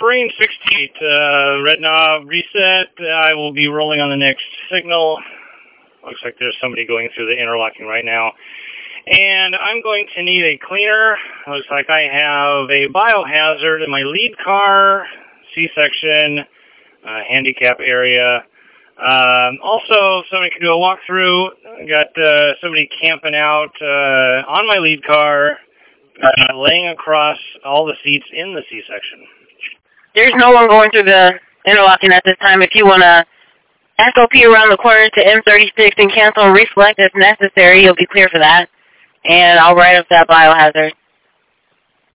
frame 68, red knob reset. I will be rolling on the next signal. Looks like there's somebody going through the interlocking right now. And I'm going to need a cleaner. Looks like I have a biohazard in my lead car, C-section, handicap area. Also, somebody could do a walkthrough. I got somebody camping out on my lead car, laying across all the seats in the C-section. There's no one going through the interlocking at this time. If you want to SOP around the corner to M36 and cancel and reflect if necessary, you'll be clear for that. And I'll write up that biohazard.